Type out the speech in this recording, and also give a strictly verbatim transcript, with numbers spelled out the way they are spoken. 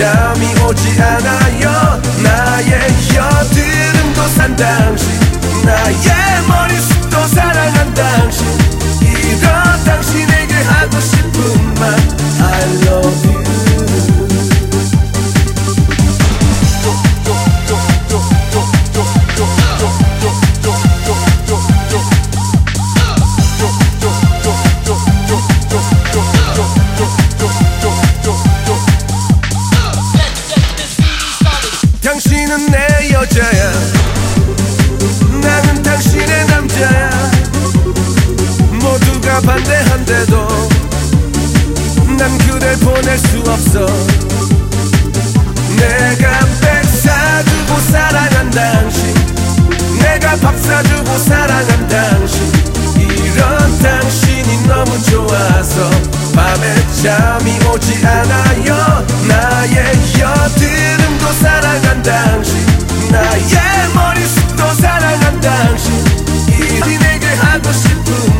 잠이 오지 않아요. 나의 여드름도 산 당신, 나의 머리숱도 사랑한 당신, 이런 당신에게 하고 싶은 말 I love you. 당신은 내 여자야, 나는 당신의 남자야. 모두가 반대한데도 난 그댈 보낼 수 없어. 내가 백 사주고 사랑한 당신, 내가 밥 사주고 사랑한 당신, 이런 당신이 너무 좋아서 밤에 잠이 오지 않아요. 나의 여드름도 사랑한 당신, 나의 머리숱도 사랑한 당신, 이 내게 하고 싶은